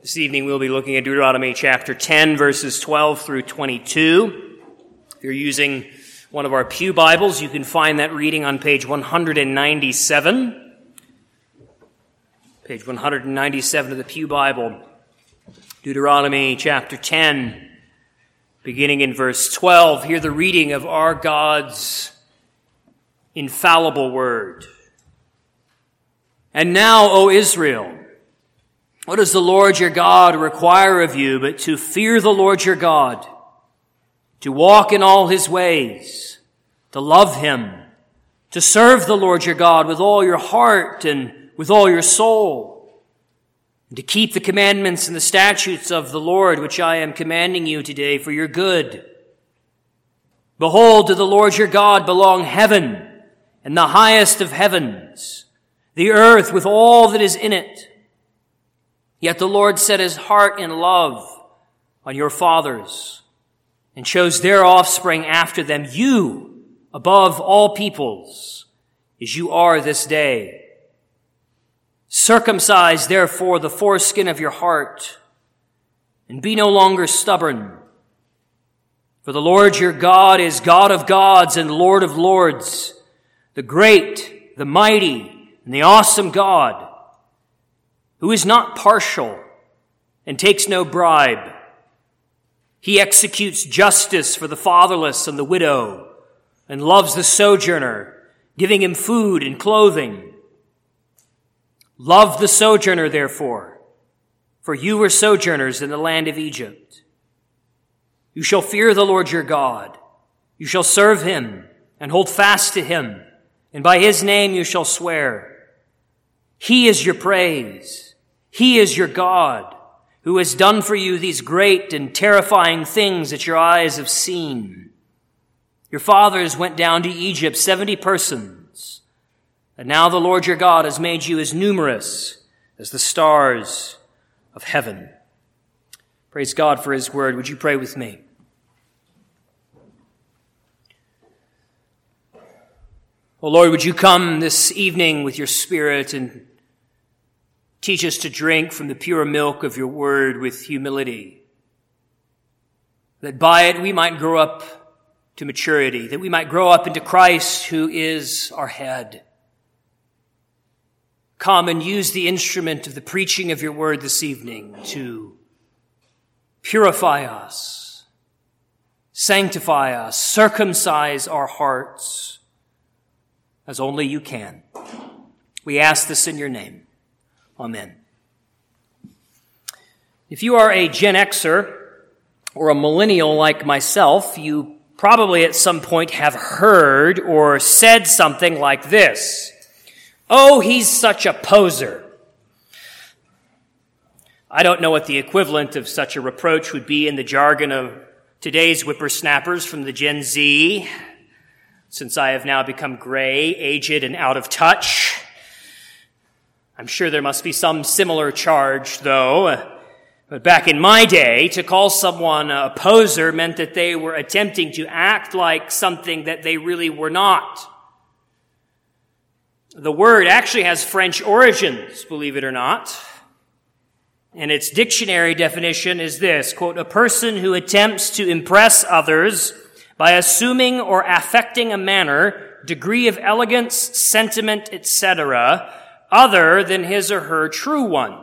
This evening we'll be looking at Deuteronomy chapter 10, verses 12 through 22. If you're using one of our pew Bibles, you can find that reading on page 197. Page 197 of the pew Bible. Deuteronomy chapter 10, beginning in verse 12. Hear the reading of our God's infallible word. And now, O Israel, what does the Lord your God require of you but to fear the Lord your God, to walk in all his ways, to love him, to serve the Lord your God with all your heart and with all your soul, and to keep the commandments and the statutes of the Lord which I am commanding you today for your good? Behold, to the Lord your God belong heaven and the highest of heavens, the earth with all that is in it. Yet the Lord set his heart in love on your fathers and chose their offspring after them, you above all peoples, as you are this day. Circumcise therefore the foreskin of your heart and be no longer stubborn. For the Lord your God is God of gods and Lord of lords, the great, the mighty, and the awesome God, who is not partial and takes no bribe. He executes justice for the fatherless and the widow and loves the sojourner, giving him food and clothing. Love the sojourner, therefore, for you were sojourners in the land of Egypt. You shall fear the Lord your God. You shall serve him and hold fast to him, and by his name you shall swear. He is your praise. He is your God, who has done for you these great and terrifying things that your eyes have seen. Your fathers went down to Egypt, 70 persons, and now the Lord your God has made you as numerous as the stars of heaven. Praise God for his word. Would you pray with me? Oh Lord, would you come this evening with your Spirit and teach us to drink from the pure milk of your word with humility, that by it we might grow up to maturity, that we might grow up into Christ who is our head. Come and use the instrument of the preaching of your word this evening to purify us, sanctify us, circumcise our hearts as only you can. We ask this in your name. Amen. If you are a Gen Xer or a millennial like myself, you probably at some point have heard or said something like this: "Oh, he's such a poser." I don't know what the equivalent of such a reproach would be in the jargon of today's whippersnappers from the Gen Z, since I have now become gray, aged, and out of touch. I'm sure there must be some similar charge, though. But back in my day, to call someone a poser meant that they were attempting to act like something that they really were not. The word actually has French origins, believe it or not. And its dictionary definition is this, quote, "a person who attempts to impress others by assuming or affecting a manner, degree of elegance, sentiment, etc., other than his or her true one."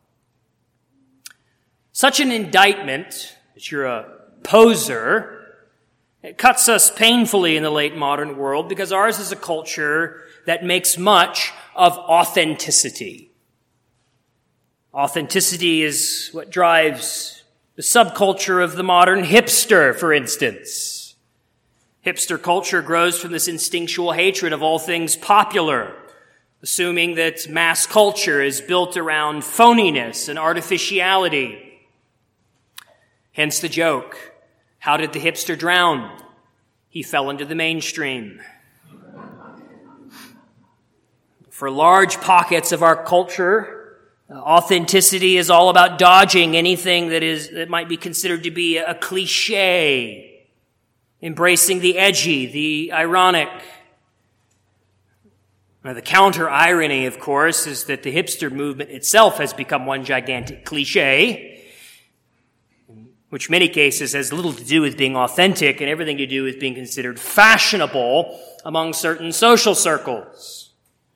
Such an indictment, that you're a poser, it cuts us painfully in the late modern world because ours is a culture that makes much of authenticity. Authenticity is what drives the subculture of the modern hipster, for instance. Hipster culture grows from this instinctual hatred of all things popular, assuming that mass culture is built around phoniness and artificiality. Hence the joke, how did the hipster drown? He fell into the mainstream. For large pockets of our culture, authenticity is all about dodging anything that might be considered to be a cliche, embracing the edgy, the ironic. Now, the counter-irony, of course, is that the hipster movement itself has become one gigantic cliché, which in many cases has little to do with being authentic and everything to do with being considered fashionable among certain social circles.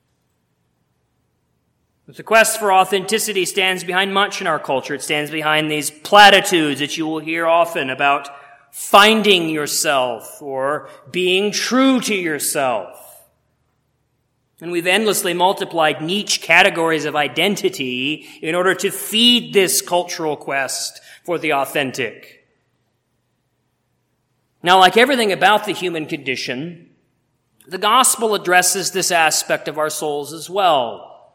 But the quest for authenticity stands behind much in our culture. It stands behind these platitudes that you will hear often about finding yourself or being true to yourself. And we've endlessly multiplied niche categories of identity in order to feed this cultural quest for the authentic. Now, like everything about the human condition, the gospel addresses this aspect of our souls as well.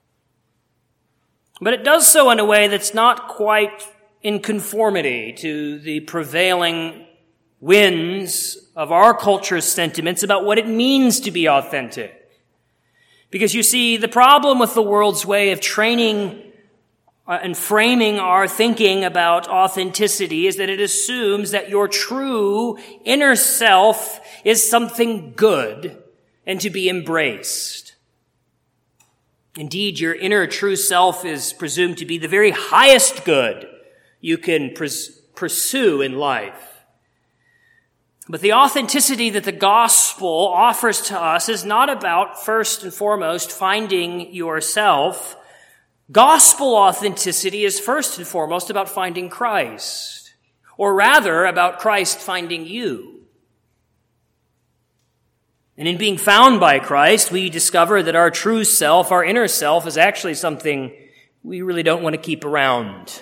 But it does so in a way that's not quite in conformity to the prevailing winds of our culture's sentiments about what it means to be authentic. Because you see, the problem with the world's way of training and framing our thinking about authenticity is that it assumes that your true inner self is something good and to be embraced. Indeed, your inner true self is presumed to be the very highest good you can pursue in life. But the authenticity that the gospel offers to us is not about, first and foremost, finding yourself. Gospel authenticity is first and foremost about finding Christ, or rather about Christ finding you. And in being found by Christ, we discover that our true self, our inner self, is actually something we really don't want to keep around.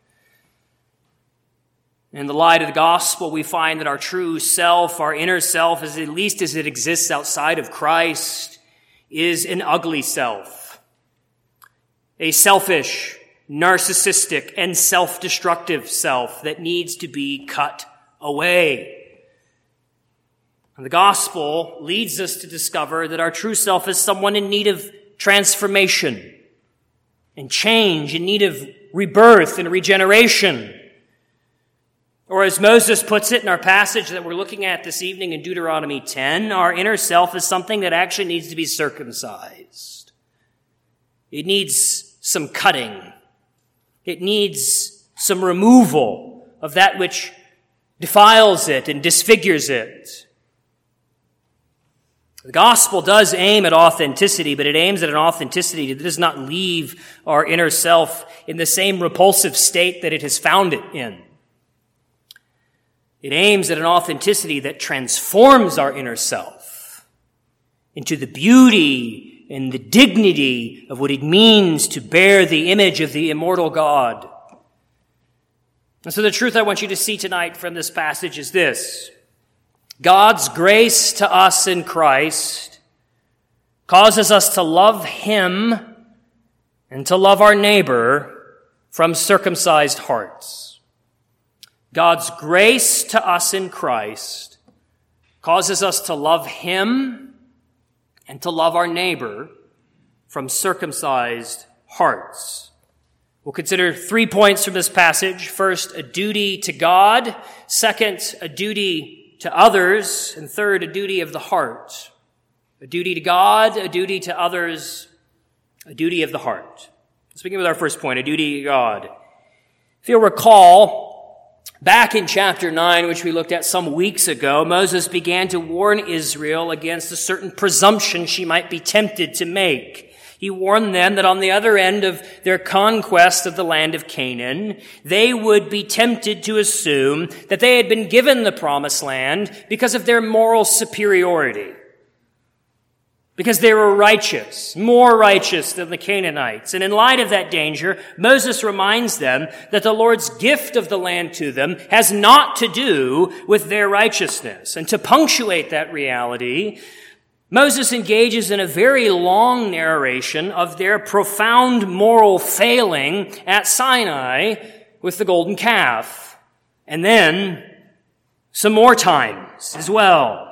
In the light of the gospel, we find that our true self, our inner self, at least as it exists outside of Christ, is an ugly self. A selfish, narcissistic, and self-destructive self that needs to be cut away. And the gospel leads us to discover that our true self is someone in need of transformation and change, in need of rebirth and regeneration. Or as Moses puts it in our passage that we're looking at this evening in Deuteronomy 10, our inner self is something that actually needs to be circumcised. It needs some cutting. It needs some removal of that which defiles it and disfigures it. The gospel does aim at authenticity, but it aims at an authenticity that does not leave our inner self in the same repulsive state that it has found it in. It aims at an authenticity that transforms our inner self into the beauty and the dignity of what it means to bear the image of the immortal God. And so the truth I want you to see tonight from this passage is this. God's grace to us in Christ causes us to love Him and to love our neighbor from circumcised hearts. God's grace to us in Christ causes us to love Him and to love our neighbor from circumcised hearts. We'll consider 3 points from this passage. First, a duty to God. Second, a duty to others. And third, a duty of the heart. A duty to God, a duty to others, a duty of the heart. Let's begin with our first point, a duty to God. If you'll recall, back in chapter 9, which we looked at some weeks ago, Moses began to warn Israel against a certain presumption she might be tempted to make. He warned them that on the other end of their conquest of the land of Canaan, they would be tempted to assume that they had been given the promised land because of their moral superiority. Because they were righteous, more righteous than the Canaanites. And in light of that danger, Moses reminds them that the Lord's gift of the land to them has not to do with their righteousness. And to punctuate that reality, Moses engages in a very long narration of their profound moral failing at Sinai with the golden calf. And then some more times as well.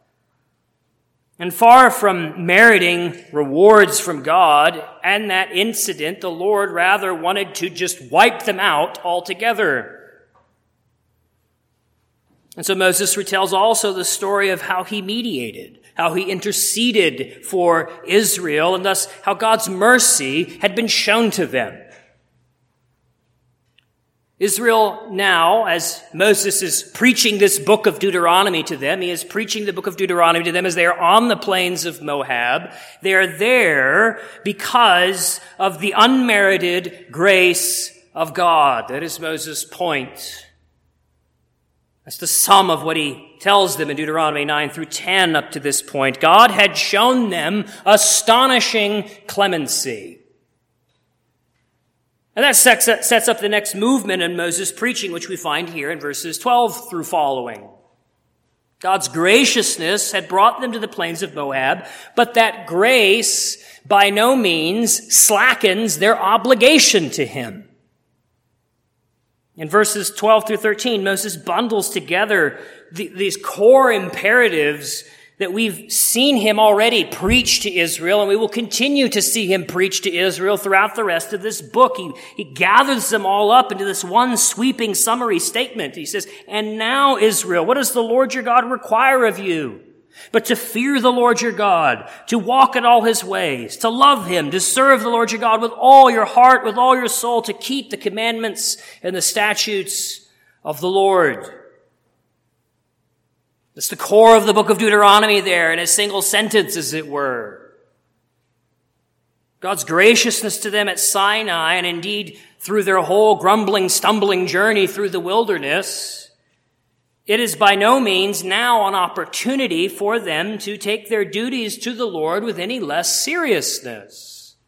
And far from meriting rewards from God and that incident, the Lord rather wanted to just wipe them out altogether. And so Moses retells also the story of how he mediated, how he interceded for Israel, and thus how God's mercy had been shown to them. Israel now, as Moses is preaching this book of Deuteronomy to them, he is preaching the book of Deuteronomy to them as they are on the plains of Moab. They are there because of the unmerited grace of God. That is Moses' point. That's the sum of what he tells them in Deuteronomy 9 through 10 up to this point. God had shown them astonishing clemency. And that sets up the next movement in Moses' preaching, which we find here in verses 12 through following. God's graciousness had brought them to the plains of Moab, but that grace by no means slackens their obligation to him. In verses 12 through 13, Moses bundles together these core imperatives that we've seen him already preach to Israel, and we will continue to see him preach to Israel throughout the rest of this book. He gathers them all up into this one sweeping summary statement. He says, "And now, Israel, what does the Lord your God require of you? But to fear the Lord your God, to walk in all his ways, to love him, to serve the Lord your God with all your heart, with all your soul, to keep the commandments and the statutes of the Lord." It's the core of the book of Deuteronomy there in a single sentence, as it were. God's graciousness to them at Sinai, and indeed through their whole grumbling, stumbling journey through the wilderness, it is by no means now an opportunity for them to take their duties to the Lord with any less seriousness.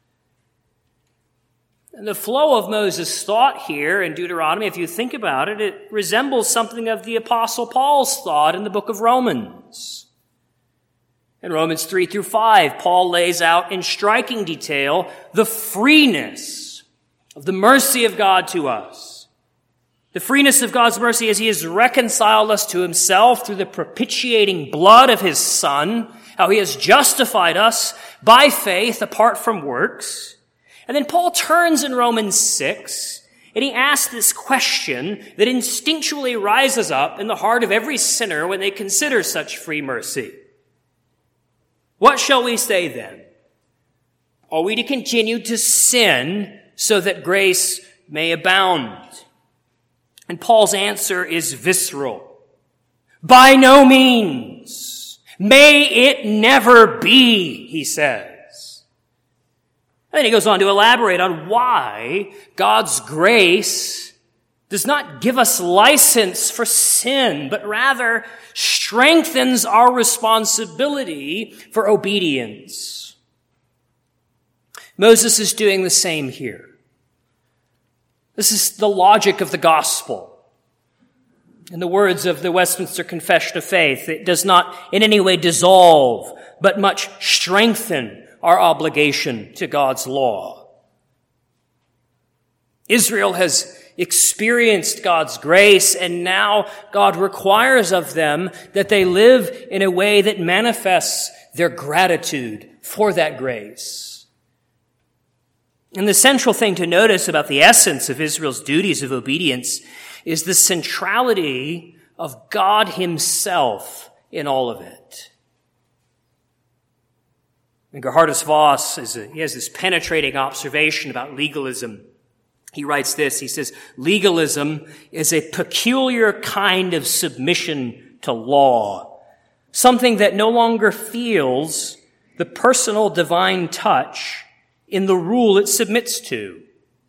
And the flow of Moses' thought here in Deuteronomy, if you think about it, it resembles something of the Apostle Paul's thought in the book of Romans. In Romans 3 through 5, Paul lays out in striking detail the freeness of the mercy of God to us. The freeness of God's mercy as he has reconciled us to himself through the propitiating blood of his Son, how he has justified us by faith apart from works. And then Paul turns in Romans 6, and he asks this question that instinctually rises up in the heart of every sinner when they consider such free mercy. What shall we say then? Are we to continue to sin so that grace may abound? And Paul's answer is visceral. By no means. May it never be, he says. And then he goes on to elaborate on why God's grace does not give us license for sin, but rather strengthens our responsibility for obedience. Moses is doing the same here. This is the logic of the gospel. In the words of the Westminster Confession of Faith, it does not in any way dissolve, but much strengthen our obligation to God's law. Israel has experienced God's grace, and now God requires of them that they live in a way that manifests their gratitude for that grace. And the central thing to notice about the essence of Israel's duties of obedience is the centrality of God himself in all of it. And Gerhardus Voss, he has this penetrating observation about legalism. He writes this, he says, legalism is a peculiar kind of submission to law, something that no longer feels the personal divine touch in the rule it submits to.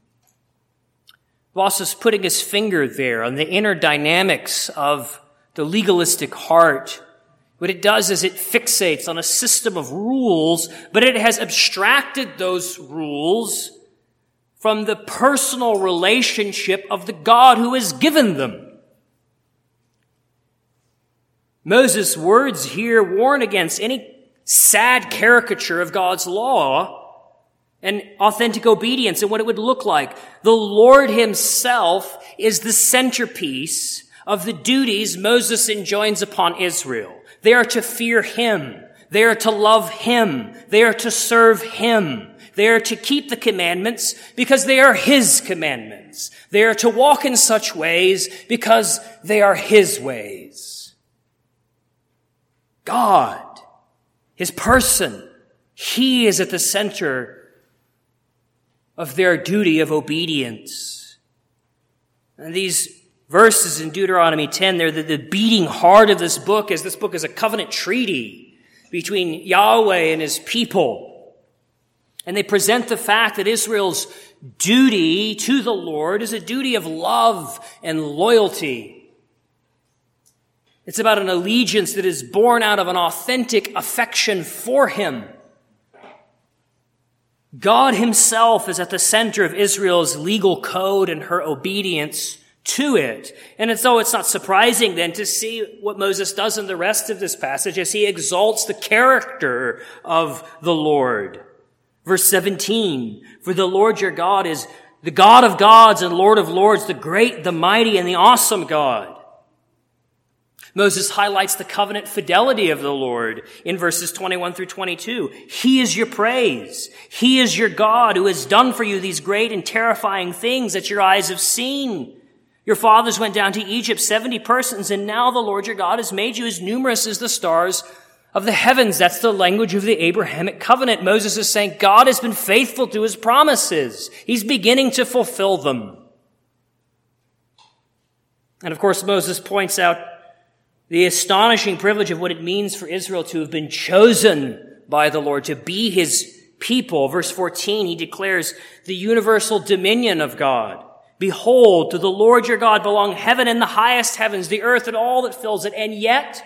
Voss is putting his finger there on the inner dynamics of the legalistic heart. What it does is it fixates on a system of rules, but it has abstracted those rules from the personal relationship of the God who has given them. Moses' words here warn against any sad caricature of God's law and authentic obedience and what it would look like. The Lord himself is the centerpiece of the duties Moses enjoins upon Israel. They are to fear him. They are to love him. They are to serve him. They are to keep the commandments because they are his commandments. They are to walk in such ways because they are his ways. God his person. He is at the center of their duty of obedience. And these verses in Deuteronomy 10, they're the beating heart of this book, as this book is a covenant treaty between Yahweh and his people. And they present the fact that Israel's duty to the Lord is a duty of love and loyalty. It's about an allegiance that is born out of an authentic affection for him. God himself is at the center of Israel's legal code and her obedience to it. And so it's not surprising then to see what Moses does in the rest of this passage as he exalts the character of the Lord. Verse 17, for the Lord your God is the God of gods and Lord of lords, the great, the mighty, and the awesome God. Moses highlights the covenant fidelity of the Lord in verses 21 through 22. He is your praise. He is your God who has done for you these great and terrifying things that your eyes have seen. Your fathers went down to Egypt, 70 persons, and now the Lord your God has made you as numerous as the stars of the heavens. That's the language of the Abrahamic covenant. Moses is saying God has been faithful to his promises. He's beginning to fulfill them. And of course, Moses points out the astonishing privilege of what it means for Israel to have been chosen by the Lord, to be his people. Verse 14, he declares the universal dominion of God. Behold, to the Lord your God belong heaven and the highest heavens, the earth and all that fills it. And yet,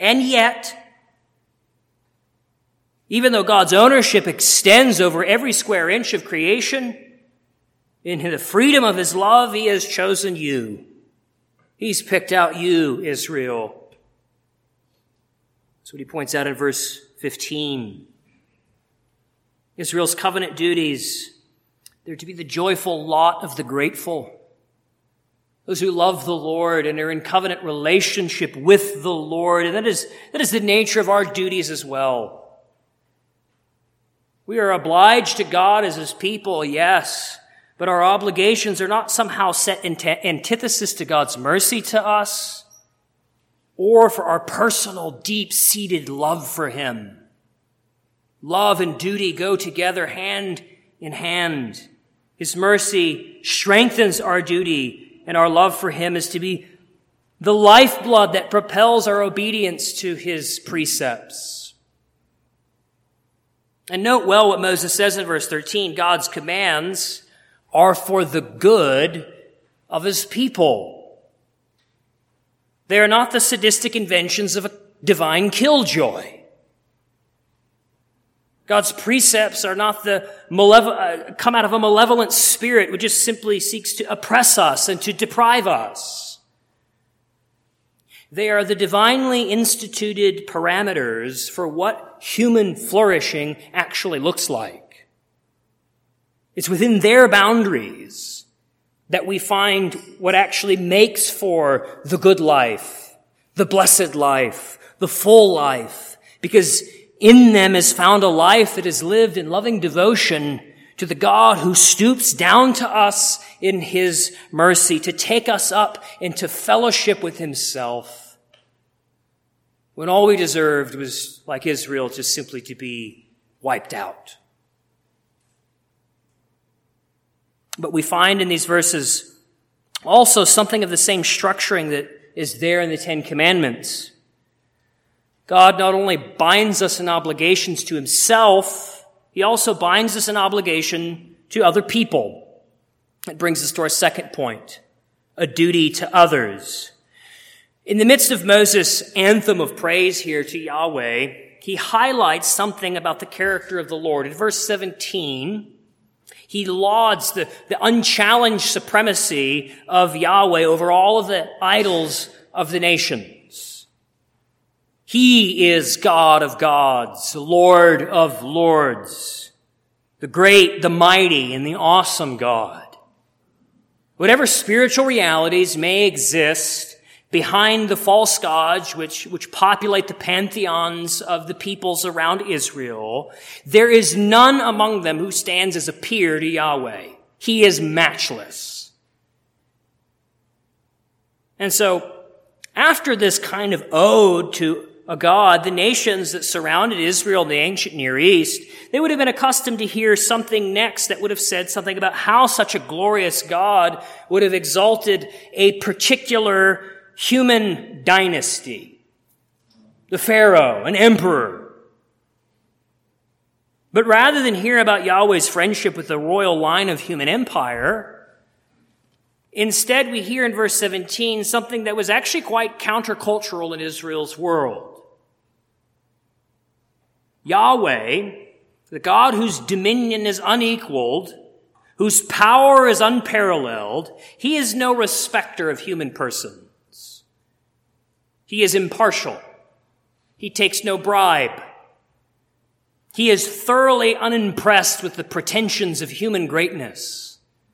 even though God's ownership extends over every square inch of creation, in the freedom of his love, he has chosen you. He's picked out you, Israel. That's what he points out in verse 15. Israel's covenant duties, they're to be the joyful lot of the grateful. Those who love the Lord and are in covenant relationship with the Lord. And that is the nature of our duties as well. We are obliged to God as his people, yes, but our obligations are not somehow set in antithesis to God's mercy to us or for our personal, deep-seated love for him. Love and duty go together hand in hand. His mercy strengthens our duty, and our love for him is to be the lifeblood that propels our obedience to his precepts. And note well what Moses says in verse 13. God's commands are for the good of his people. They are not the sadistic inventions of a divine killjoy. God's precepts are not come out of a malevolent spirit which just simply seeks to oppress us and to deprive us. They are the divinely instituted parameters for what human flourishing actually looks like. It's within their boundaries that we find what actually makes for the good life, the blessed life, the full life, because in them is found a life that is lived in loving devotion to the God who stoops down to us in his mercy to take us up into fellowship with himself, when all we deserved was, like Israel, just simply to be wiped out. But we find in these verses also something of the same structuring that is there in the Ten Commandments. God not only binds us in obligations to himself, he also binds us in obligation to other people. It brings us to our second point, a duty to others. In the midst of Moses' anthem of praise here to Yahweh, he highlights something about the character of the Lord. In verse 17, he lauds the unchallenged supremacy of Yahweh over all of the idols of the nations. He is God of gods, Lord of lords, the great, the mighty, and the awesome God. Whatever spiritual realities may exist behind the false gods which populate the pantheons of the peoples around Israel, there is none among them who stands as a peer to Yahweh. He is matchless. And so, after this kind of ode to a God, the nations that surrounded Israel in the ancient Near East, they would have been accustomed to hear something next that would have said something about how such a glorious God would have exalted a particular human dynasty, the Pharaoh, an emperor. But rather than hear about Yahweh's friendship with the royal line of human empire, instead, we hear in verse 17 something that was actually quite countercultural in Israel's world. Yahweh, the God whose dominion is unequaled, whose power is unparalleled, he is no respecter of human persons. He is impartial. He takes no bribe. He is thoroughly unimpressed with the pretensions of human greatness.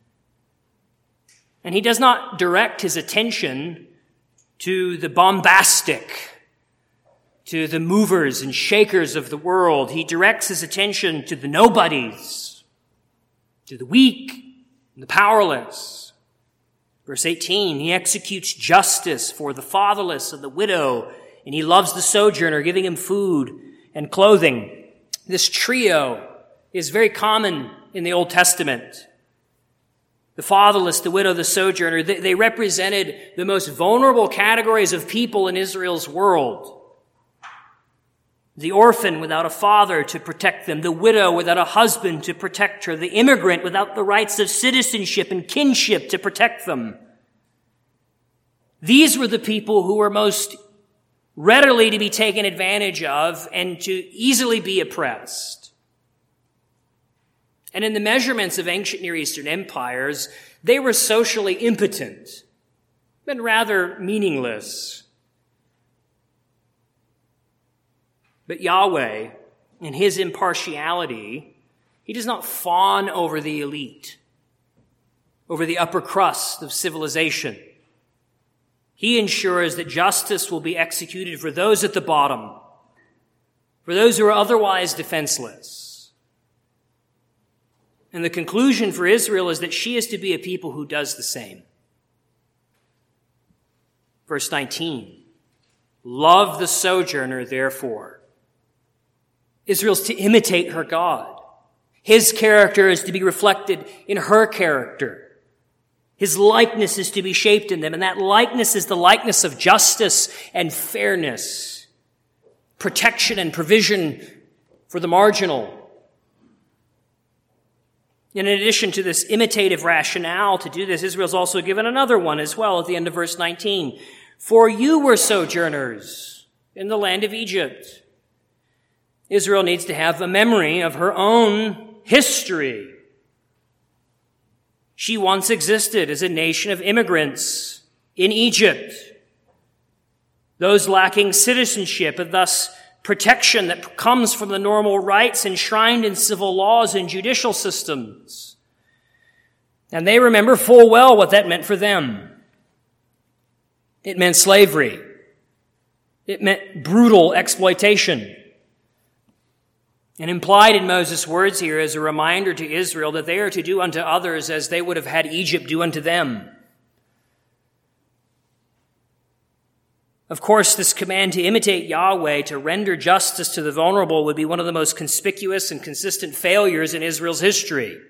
And he does not direct his attention to the bombastic, to the movers and shakers of the world. He directs his attention to the nobodies, to the weak and the powerless. Verse 18, he executes justice for the fatherless and the widow, and he loves the sojourner, giving him food and clothing. This trio is very common in the Old Testament. The fatherless, the widow, the sojourner, they represented the most vulnerable categories of people in Israel's world. The orphan without a father to protect them, the widow without a husband to protect her, the immigrant without the rights of citizenship and kinship to protect them. These were the people who were most readily to be taken advantage of and to easily be oppressed. And in the measurements of ancient Near Eastern empires, they were socially impotent and rather meaningless. But Yahweh, in his impartiality, he does not fawn over the elite, over the upper crust of civilization. He ensures that justice will be executed for those at the bottom, for those who are otherwise defenseless. And the conclusion for Israel is that she is to be a people who does the same. Verse 19, love the sojourner, therefore. Israel's to imitate her God. His character is to be reflected in her character. His likeness is to be shaped in them, and that likeness is the likeness of justice and fairness, protection and provision for the marginal. And in addition to this imitative rationale to do this, Israel's also given another one as well at the end of verse 19. For you were sojourners in the land of Egypt. Israel needs to have a memory of her own history. She once existed as a nation of immigrants in Egypt. Those lacking citizenship and thus protection that comes from the normal rights enshrined in civil laws and judicial systems. And they remember full well what that meant for them. It meant slavery. It meant brutal exploitation. And implied in Moses' words here is a reminder to Israel that they are to do unto others as they would have had Egypt do unto them. Of course, this command to imitate Yahweh, to render justice to the vulnerable, would be one of the most conspicuous and consistent failures in Israel's history.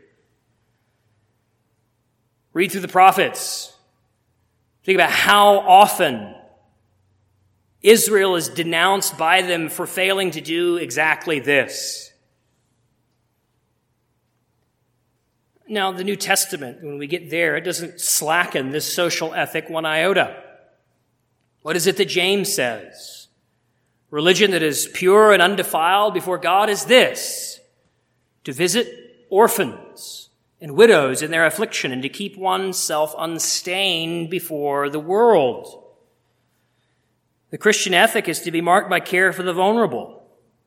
Read through the prophets. Think about how often Israel is denounced by them for failing to do exactly this. Now, the New Testament, when we get there, it doesn't slacken this social ethic one iota. What is it that James says? Religion that is pure and undefiled before God is this: to visit orphans and widows in their affliction and to keep oneself unstained before the world. The Christian ethic is to be marked by care for the vulnerable.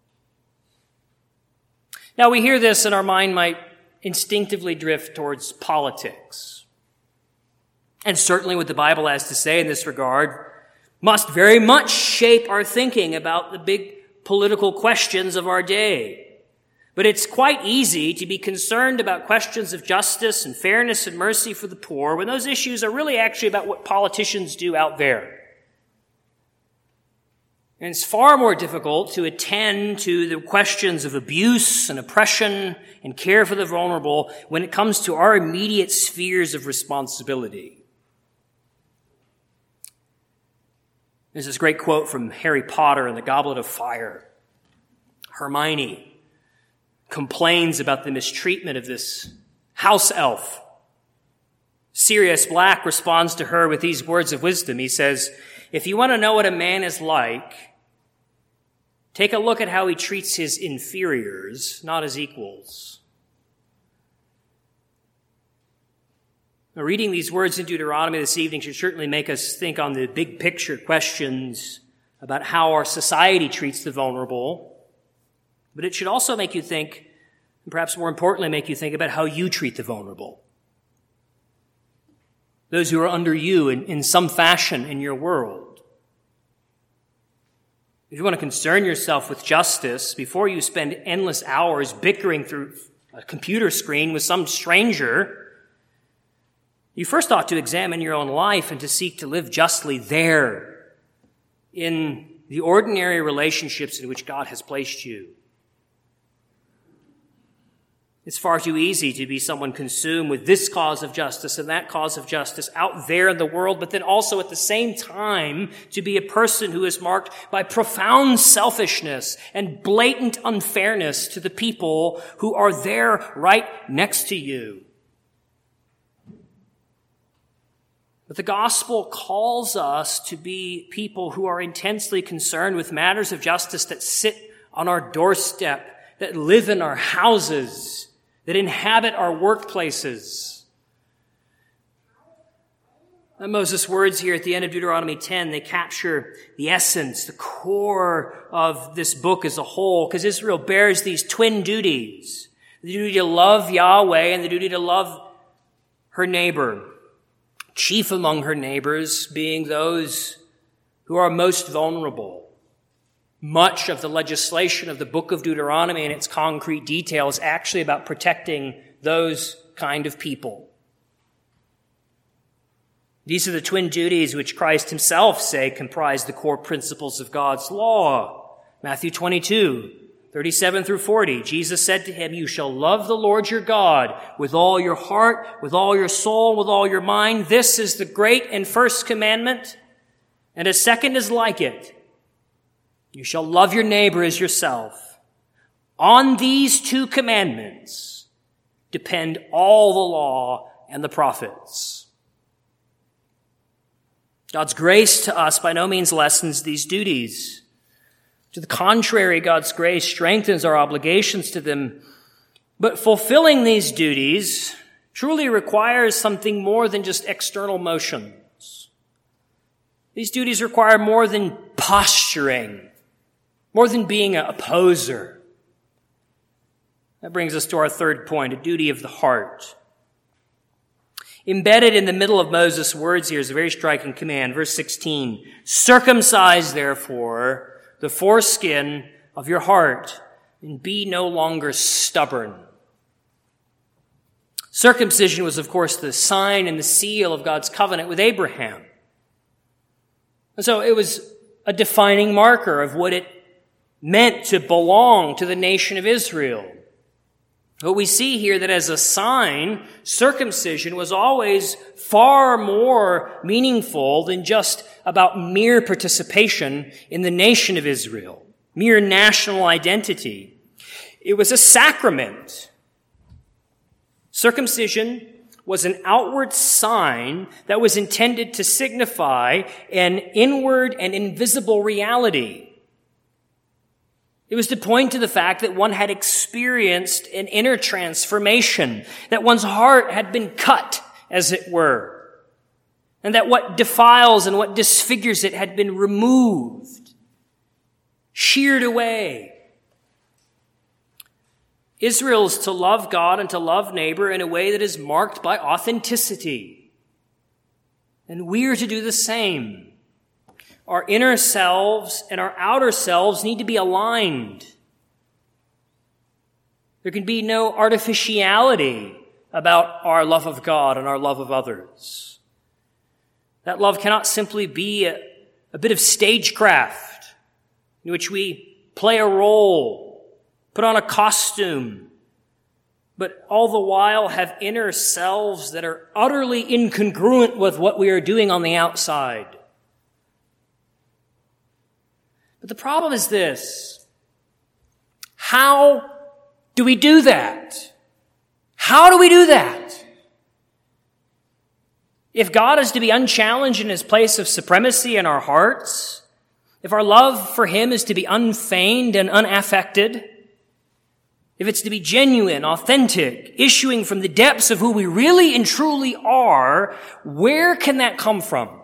Now, we hear this and our mind might instinctively drift towards politics. And certainly what the Bible has to say in this regard must very much shape our thinking about the big political questions of our day. But it's quite easy to be concerned about questions of justice and fairness and mercy for the poor when those issues are really actually about what politicians do out there. And it's far more difficult to attend to the questions of abuse and oppression and care for the vulnerable when it comes to our immediate spheres of responsibility. There's this great quote from Harry Potter and the Goblet of Fire. Hermione complains about the mistreatment of this house elf. Sirius Black responds to her with these words of wisdom. He says, "If you want to know what a man is like, take a look at how he treats his inferiors, not his equals." Now, reading these words in Deuteronomy this evening should certainly make us think on the big picture questions about how our society treats the vulnerable. But it should also make you think, and perhaps more importantly, make you think about how you treat the vulnerable. Those who are under you in some fashion in your world. If you want to concern yourself with justice, before you spend endless hours bickering through a computer screen with some stranger, you first ought to examine your own life and to seek to live justly there in the ordinary relationships in which God has placed you. It's far too easy to be someone consumed with this cause of justice and that cause of justice out there in the world, but then also at the same time to be a person who is marked by profound selfishness and blatant unfairness to the people who are there right next to you. But the gospel calls us to be people who are intensely concerned with matters of justice that sit on our doorstep, that live in our houses, that inhabit our workplaces. And Moses' words here at the end of Deuteronomy 10, they capture the essence, the core of this book as a whole, because Israel bears these twin duties: the duty to love Yahweh and the duty to love her neighbor. Chief among her neighbors being those who are most vulnerable. Much of the legislation of the book of Deuteronomy and its concrete detail is actually about protecting those kind of people. These are the twin duties which Christ himself said comprise the core principles of God's law. Matthew 22, 37 through 40. Jesus said to him, "You shall love the Lord your God with all your heart, with all your soul, with all your mind. This is the great and first commandment, and a second is like it. You shall love your neighbor as yourself. On these two commandments depend all the law and the prophets." God's grace to us by no means lessens these duties. To the contrary, God's grace strengthens our obligations to them. But fulfilling these duties truly requires something more than just external motions. These duties require more than posturing, more than being a poser. That brings us to our third point, a duty of the heart. Embedded in the middle of Moses' words here is a very striking command. Verse 16, "Circumcise, therefore, the foreskin of your heart, and be no longer stubborn." Circumcision was, of course, the sign and the seal of God's covenant with Abraham. And so it was a defining marker of what it meant to belong to the nation of Israel. But we see here that as a sign, circumcision was always far more meaningful than just about mere participation in the nation of Israel, mere national identity. It was a sacrament. Circumcision was an outward sign that was intended to signify an inward and invisible reality. It was to point to the fact that one had experienced an inner transformation, that one's heart had been cut, as it were, and that what defiles and what disfigures it had been removed, sheared away. Israel is to love God and to love neighbor in a way that is marked by authenticity. And we are to do the same. Our inner selves and our outer selves need to be aligned. There can be no artificiality about our love of God and our love of others. That love cannot simply be a bit of stagecraft in which we play a role, put on a costume, but all the while have inner selves that are utterly incongruent with what we are doing on the outside. But the problem is this: how do we do that? How do we do that? If God is to be unchallenged in his place of supremacy in our hearts, if our love for him is to be unfeigned and unaffected, if it's to be genuine, authentic, issuing from the depths of who we really and truly are, where can that come from?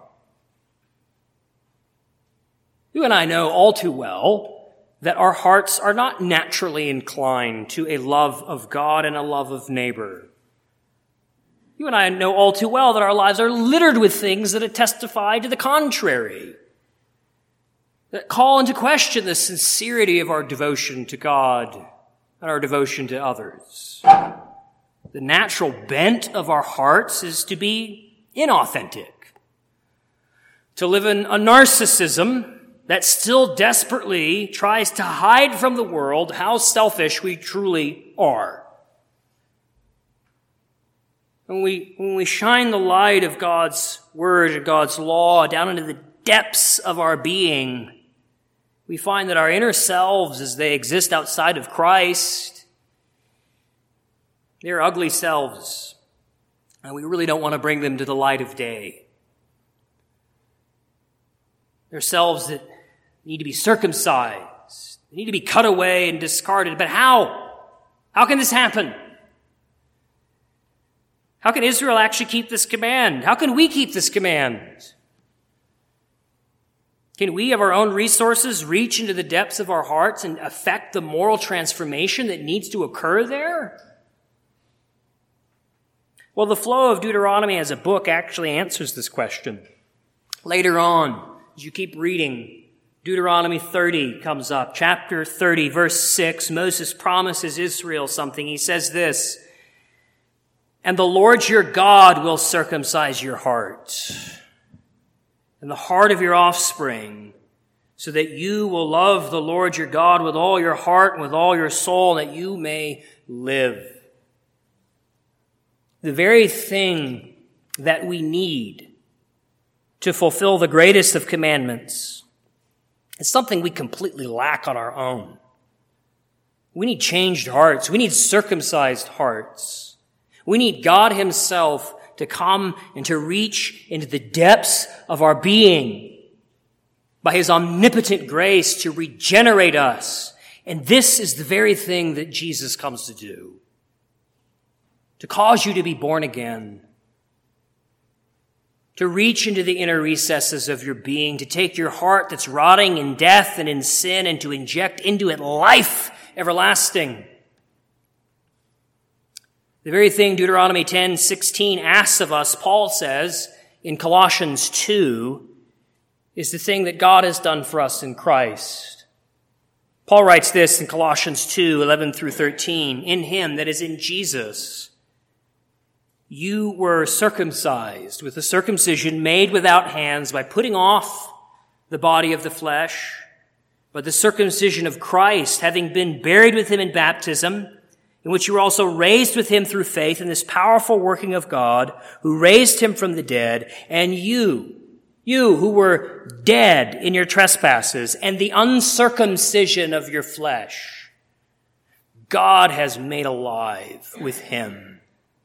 You and I know all too well that our hearts are not naturally inclined to a love of God and a love of neighbor. You and I know all too well that our lives are littered with things that testify to the contrary, that call into question the sincerity of our devotion to God and our devotion to others. The natural bent of our hearts is to be inauthentic, to live in a narcissism that still desperately tries to hide from the world how selfish we truly are. When we shine the light of God's word and God's law down into the depths of our being, we find that our inner selves, as they exist outside of Christ, they're ugly selves, and we really don't want to bring them to the light of day. They're selves that need to be circumcised. They need to be cut away and discarded. But how? How can this happen? How can Israel actually keep this command? How can we keep this command? Can we, of our own resources, reach into the depths of our hearts and affect the moral transformation that needs to occur there? Well, the flow of Deuteronomy as a book actually answers this question. Later on, as you keep reading, Deuteronomy 30 comes up. Chapter 30, verse 6, Moses promises Israel something. He says this: "And the Lord your God will circumcise your heart and the heart of your offspring, so that you will love the Lord your God with all your heart and with all your soul, and that you may live." The very thing that we need to fulfill the greatest of commandments is something we completely lack on our own. We need changed hearts. We need circumcised hearts. We need God himself to come and to reach into the depths of our being by his omnipotent grace to regenerate us. And this is the very thing that Jesus comes to do, to cause you to be born again, to reach into the inner recesses of your being, to take your heart that's rotting in death and in sin and to inject into it life everlasting. The very thing Deuteronomy 10:16 asks of us, Paul says in Colossians 2, is the thing that God has done for us in Christ. Paul writes this in Colossians 2:11 through 13, "In him," that is in Jesus, "you were circumcised with a circumcision made without hands by putting off the body of the flesh, but the circumcision of Christ, having been buried with him in baptism, in which you were also raised with him through faith in this powerful working of God, who raised him from the dead, and you who were dead in your trespasses and the uncircumcision of your flesh, God has made alive with him."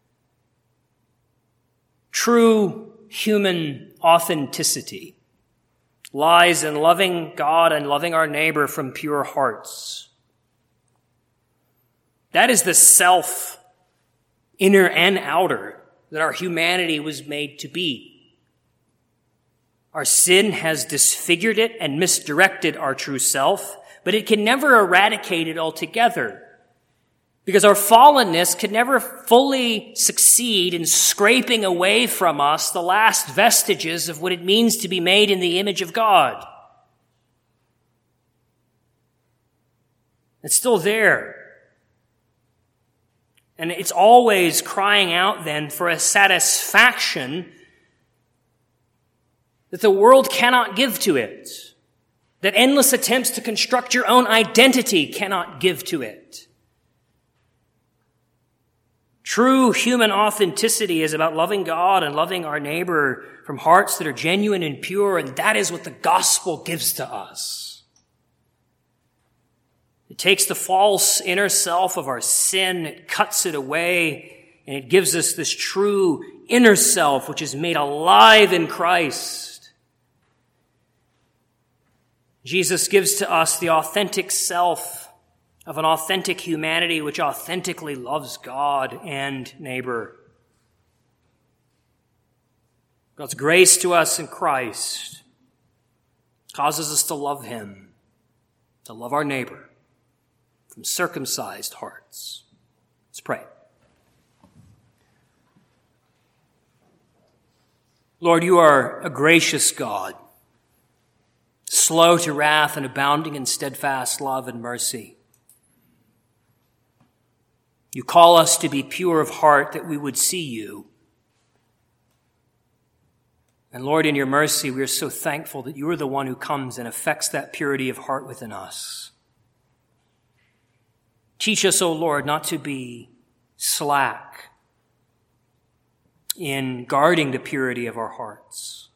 True human authenticity lies in loving God and loving our neighbor from pure hearts. That is the self, inner and outer, that our humanity was made to be. Our sin has disfigured it and misdirected our true self, but it can never eradicate it altogether, because our fallenness can never fully succeed in scraping away from us the last vestiges of what it means to be made in the image of God. It's still there. And it's always crying out then for a satisfaction that the world cannot give to it. that endless attempts to construct your own identity cannot give to it. True human authenticity is about loving God and loving our neighbor from hearts that are genuine and pure, and that is what the gospel gives to us. It takes the false inner self of our sin, it cuts it away, and it gives us this true inner self which is made alive in Christ. Jesus gives to us the authentic self of an authentic humanity which authentically loves God and neighbor. God's grace to us in Christ causes us to love him, to love our neighbor from circumcised hearts. Let's pray. Lord, you are a gracious God, slow to wrath and abounding in steadfast love and mercy. You call us to be pure of heart that we would see you. And Lord, in your mercy, we are so thankful that you are the one who comes and affects that purity of heart within us. Teach us, O Lord, not to be slack in guarding the purity of our hearts.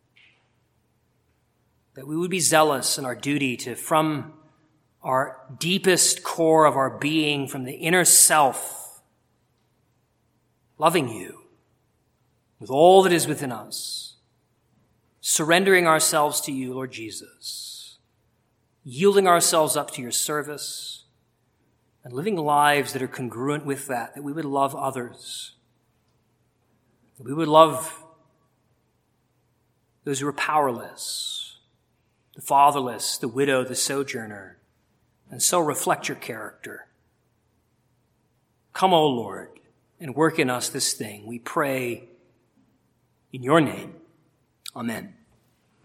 That we would be zealous in our duty to, from our deepest core of our being, from the inner self, loving you with all that is within us, surrendering ourselves to you, Lord Jesus, yielding ourselves up to your service, and living lives that are congruent with that we would love others, that we would love those who are powerless, the fatherless, the widow, the sojourner, and so reflect your character. Come, O Lord, and work in us this thing. We pray in your name. Amen.